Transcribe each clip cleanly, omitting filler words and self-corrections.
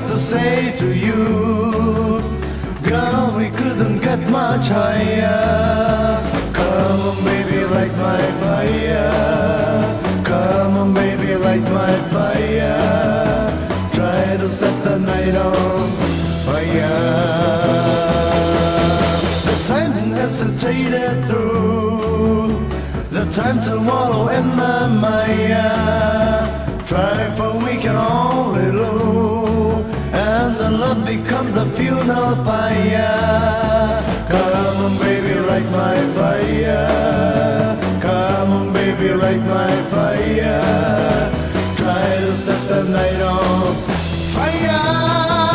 to say to you, girl, we couldn't get much higher. Come on, baby, light my fire. Come on, baby, light my fire. Try to set the night on fire. The time hesitated through, the time to wallow in the mire. Try for we can only lose, and the love becomes a funeral pyre. Come on, baby, light my fire. Come on, baby, light my fire. Try to set the night on fire.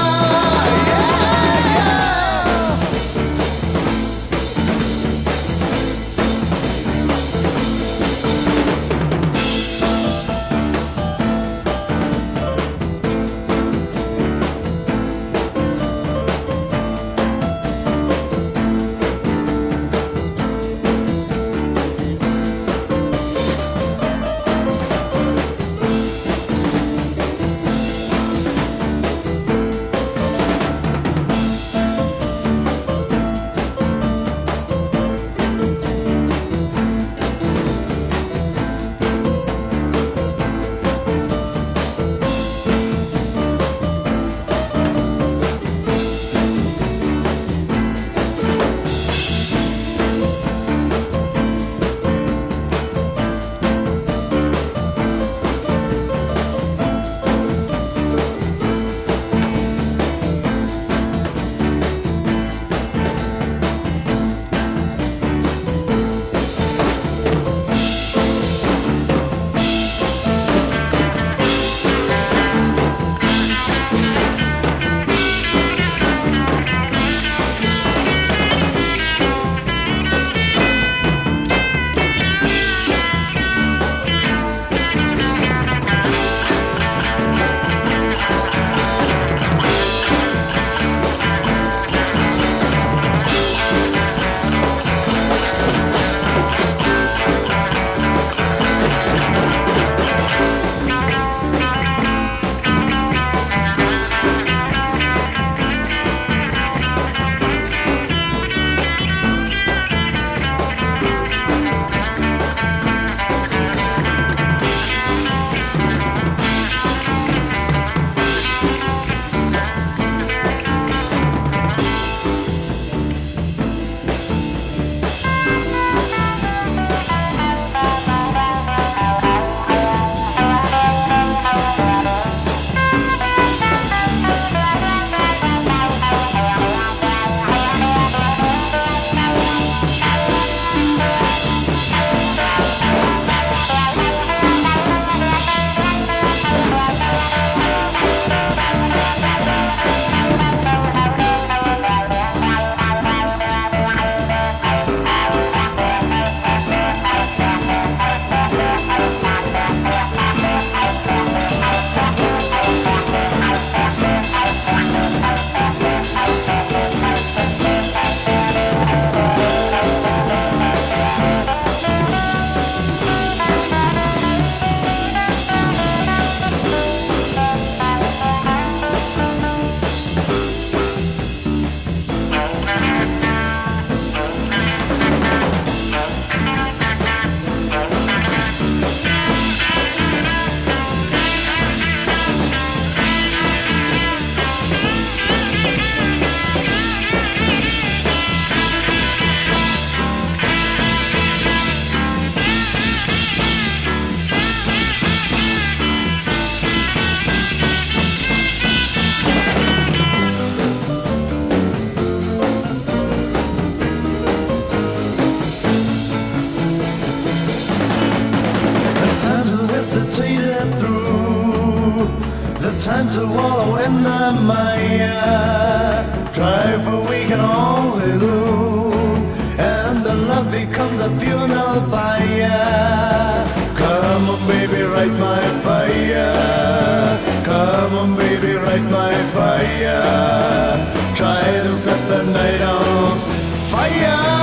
hesitated through the time to wallow in the mire. Try for we can only lose, and the love becomes a funeral pyre. Come on, baby, light my fire. Come on, baby, light my fire. Try to set the night on fire.